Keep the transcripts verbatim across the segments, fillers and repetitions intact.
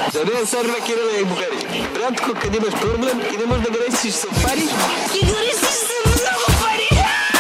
Да не серва Кирила и Бухари. Братко, къде имаш проблем и не можеш да гаресиш с пари? И гаресиш с много пари!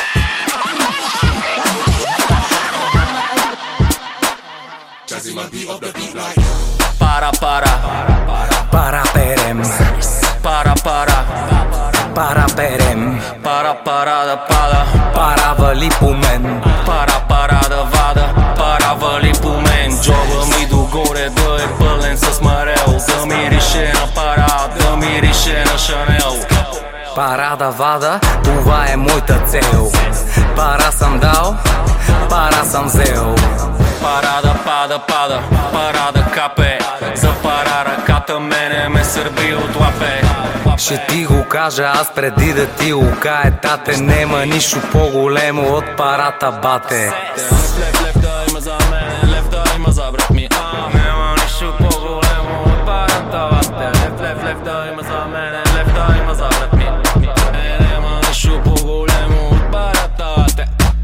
Para, para, Para perem, para, para, para perem, para, para да пада, para вали по мен. para, para да вада, para вали по мен. Джоба ми догоре да е пълен с марел, да мирише на пара, да мирише на Шанел. Пара да вада, това е моята цел. Пара съм дал, пара съм взел. Пара да пада, пада, пара да капе, за пара ръката мене ме сърби от лапе. Ще ти го кажа аз преди да ти го кае, тате. Нема нищо по-големо от парата, бате. Лев, лев да има за мене, лев да има за брат ми, а нема нищо по-големо от парата, бате. Лев, лев, лев да има за мене, лев да има за брат ми, е, нема нищо по-големо от парата, бате.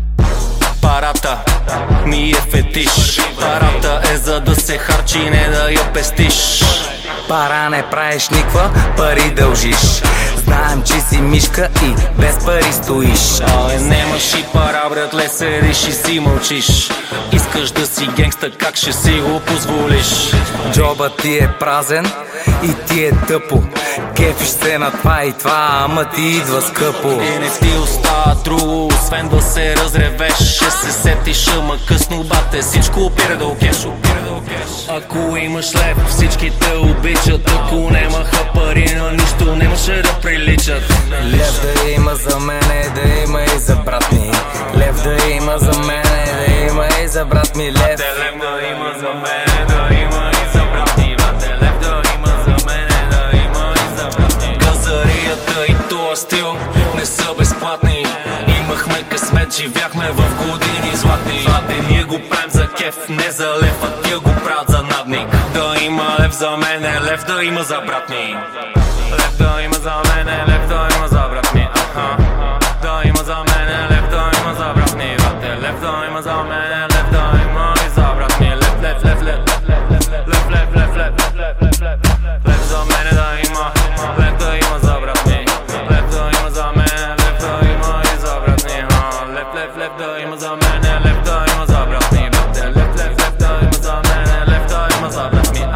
Парата ми е фетиш, парата е за да се харчи, не да я пестиш. Пара не правиш никва, пари дължиш. Знаем, че си мишка и без пари стоиш. Абе, немаш и пара, братле, седиш и си мълчиш. Искаш да си генгста, как ще си го позволиш? Джоба ти е празен и ти е тъпо. Кефиш се на това и това, ама ти идва скъпо. И не ти остава друго, освен да се разревеш. Ще се сетиш, ама късно, бате, всичко опира да океш. Ако имаш лев, всички те обичат. Ако немаха пари, на нищо немаше да приличат. Лев да има за мене, да има и за брат ми. Лев да има за мене, да има и за брат ми. Лев Лев да има за мене, да има и за брат ми. Лев да има за мене, да има и за брат ми. Газарията и тоя стил не са безплатни. Имахме късмет, живяхме в години златни. Ние го правим за кеф, не за лев, а тия го правят за надник. Да има лев за мене, лев да има за брат ми. Лев да има за мене, лев да има за брат ми. Аха. Да има за мене, лев да има за брат ми. Лев да има за мене, лев да има и за брат ми. Лев, лев, лев, лев, лев, лев, лев, лев, лев, лев, лев. Лев за мене да има, лев да има за брат ми. Лев да има за мене, лев да има и за брат ми. Лев, лев, лев да има за мене, лев да има за брат ми. Лев, лев, лев да има за мене, лев да има за брат ми.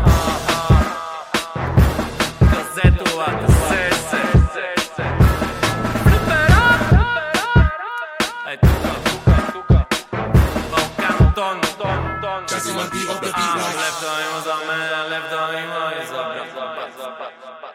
Газетовата се, се, се, се. Ей, тука, тука, тука. Балкан, тон, тон, тон. Лев да има за мене, лев да има и за брат.